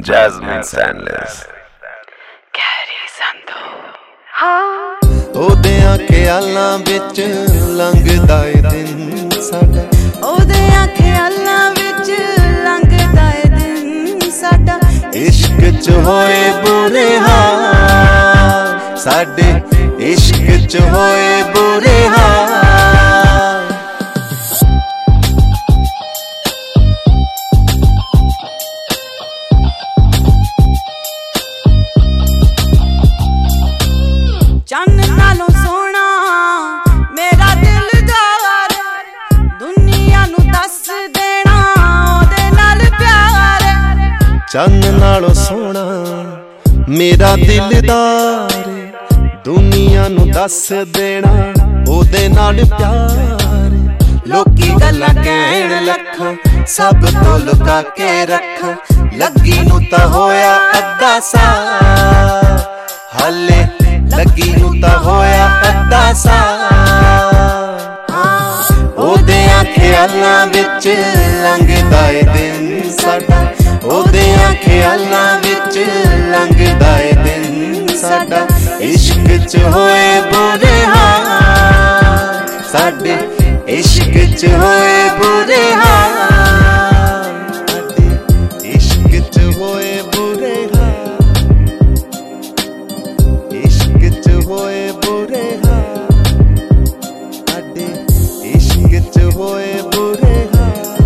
Jasmine Sandless. ਉਹਦਿਆਂ ਖਿਆਲਾਂ ਵਿੱਚ ਲੰਘਦਾ ਏ ਦਿਨ ਸਾਡਾ, ਉਹਦਿਆਂ ਖਿਆਲਾਂ ਵਿੱਚ ਲੰਘਦਾ ਏ ਦਿਨ ਸਾਡਾ। ਇਸ਼ਕ ਚ ਹੋਏ ਬੁਰੇ ਹਾਲ ਸਾਡੇ, ਇਸ਼ਕ ਚ ਹੋਏ ਬੁਰੇ ਹਾਲ। ਚੰਨ ਨਾਲੋਂ ਸੋਹਣਾ ਮੇਰਾ ਦਿਲਦਾਰ, ਦੁਨੀਆ ਨੂੰ ਦੱਸ ਦੇਣਾ ਉਹਦੇ ਨਾਲ ਪਿਆਰ। ਚੰਨ ਨਾਲੋਂ ਸੋਹਣਾ ਮੇਰਾ ਦਿਲਦਾਰ, ਦੁਨੀਆ ਨੂੰ ਦੱਸ ਦੇਣਾ ਉਹਦੇ ਨਾਲ ਪਿਆਰ। ਲੋਕੀ ਗੱਲਾਂ ਕਹਿਣ ਲੱਖਾਂ, ਸਭ ਤੋਂ ਲੁਕਾ ਕੇ ਰੱਖਾਂ, ਲੱਗੀ ਨੂੰ ਤਾਂ ਹੋਇਆ ਅੱਧਾ ਸਾਲ, ਹਾਲੇ ਲੱਗੀ ਨੂੰ ਤਾਂ ਹੋਇਆ ਅੱਧਾ ਸਾਲ। ਉਹਦਿਆਂ ਖਿਆਲਾਂ ਵਿੱਚ ਲੰਘਦਾ ਏ ਦਿਨ ਸਾਡਾ, ਉਹਦਿਆਂ ਖਿਆਲਾਂ ਵਿੱਚ ਲੰਘਦਾ ਏ ਦਿਨ ਸਾਡਾ। ਇਸ਼ਕ ਚ ਹੋਏ ਬੁਰੇ ਹਾਲ ਸਾਡੇ, ਇਸ਼ਕ ਚ ਹੋਏ ਬੁਰੇ ਹਾਲ, ਇਸ਼ਕ ਚ ਹੋਏ ਬੁਰੇ ਹਾਲ, ਇਸ਼ਕ ਚ ਹੋਏ ਬੁਰੇ ਹਾਲ ਸਾਡੇ, ਇਸ਼ਕ ਚ ਹੋਏ ਬੁਰੇ ਹਾਲ।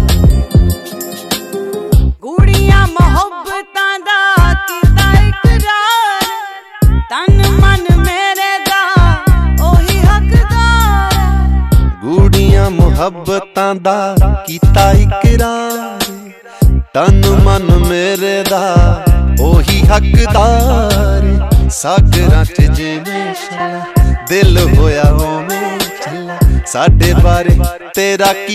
ਗੂੜੀਆਂ ਮੁਹੱਬਤਾਂ ਦਾ ਕੀਤਾ ਇਕਰਾਰ, ਤਨ ਮਨ ਮੇਰੇ ਦਾ ਉਹੀ ਹੱਕਦਾਰ। ਗੂੜੀਆਂ ਮੁਹੱਬਤਾਂ ਦਾ ਕੀਤਾ ਇਕਰਾਰ, ਤਨ ਮਨ ਮੇਰੇ ਦਾ ਉਹੀ ਹੱਕਦਾਰ। ਸਾਗਰਾਂ ਚ ਜਿਵੇਂ ਛੱਲਾ, ਦਿਲ ਹੋਇਆ ਉਵੇਂ ਚੱਲਾ, ਸਾਡੇ ਬਾਰੇ ਤੇਰਾ ਕੀ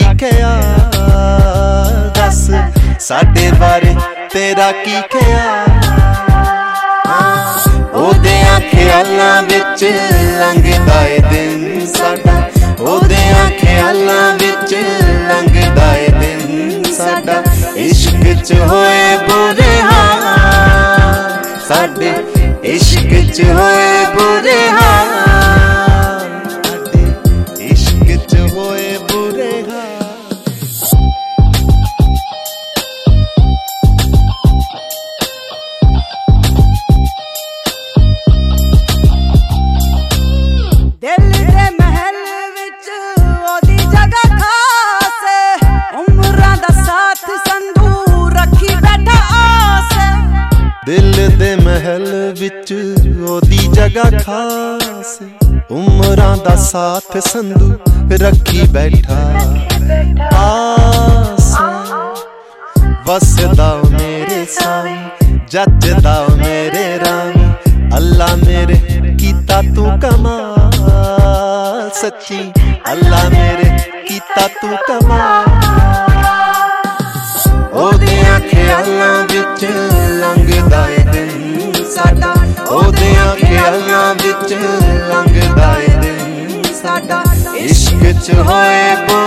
ਖਿਆਲ ਦੱਸ, ਸਾਡੇ ਬਾਰੇ ਤੇਰਾ ਕੀ ਖਿਆਲ। ਉਹਦਿਆਂ ਖਿਆਲਾਂ ਵਿੱਚ ਲੰਘਦਾ ਏ ਦਿਨ ਸਾਡਾ, ਉਹਦਿਆਂ ਖਿਆਲਾਂ ਵਿੱਚ ਲੰਘਦਾ ਏ ਦਿਨ ਸਾਡਾ। ਇਸ਼ਕ ਚ ਹੋਏ ਬੁਰੇ ਹਾਲ ਸਾਡੇ, ਇਸ਼ਕ ਚ ਹੋਏ ਬੁਰੇ ਹਾਲ ਸਾਡੇ, ਇਸ਼ਕ ਚ ਹੋਏ ਬੁਰੇ ਹਾਲ। ਦਿਲ ਦੇ ਮਹਿਲ ਵਿੱਚ ਉਹਦੀ ਜਗ੍ਹਾ ਖਾਸ, ਉਮਰਾਂ ਦਾ ਸਾਥ ਸੰਧੂ ਰੱਖੀ ਬੈਠਾ ਆਸ। ਦਿਲ ਦੇ ਮਹਿਲ ਵਿੱਚ ਉਹਦੀ ਜਗ੍ਹਾ ਖਾਸ, ਉਮਰਾਂ ਦਾ ਸਾਥ ਸੰਧੂ ਰੱਖੀ ਬੈਠਾ ਆਸ। ਵਸਦਾ ਮੇਰੇ ਸਾਈਂ, ਜੱਜਦਾ ਮੇਰੇ ਰਾਮ, ਅੱਲਾ ਮੇਰੇ ਕੀਤਾ ਤੂੰ ਕਮਾਲ ਸੱਚੀ, ਅੱਲਾ ਮੇਰੇ ਕੀਤਾ ਤੂੰ ਕਮਾਲ। ਉਹਦਿਆਂ ਖਿਆਲਾਂ ਵਿੱਚ ਲੰਘਦਾ ਏ ਦਿਨ ਸਾਡਾ, ਉਹਦਿਆਂ ਖਿਆਲਾਂ ਵਿੱਚ ਲੰਘਦਾ ਏ ਦਿਨ ਸਾਡਾ। ਇਸ਼ਕ ਚ ਹੋਏ